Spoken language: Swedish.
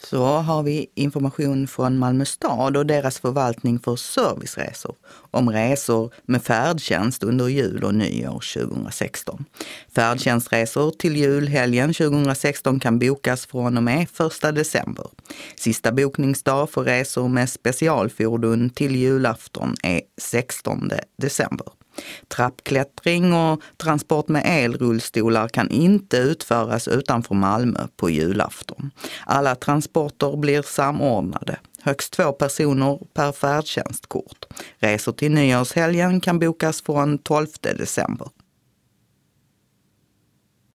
Så har vi information från Malmö stad och deras förvaltning för serviceresor om resor med färdtjänst under jul och nyår 2016. Färdtjänstresor till julhelgen 2016 kan bokas från och med 1 december. Sista bokningsdag för resor med specialfordon till julafton är 16 december. Trappklättring och transport med elrullstolar kan inte utföras utanför Malmö på julafton. Alla transporter blir samordnade. Högst 2 personer per färdtjänstkort. Resor till nyårshelgen kan bokas från 12 december.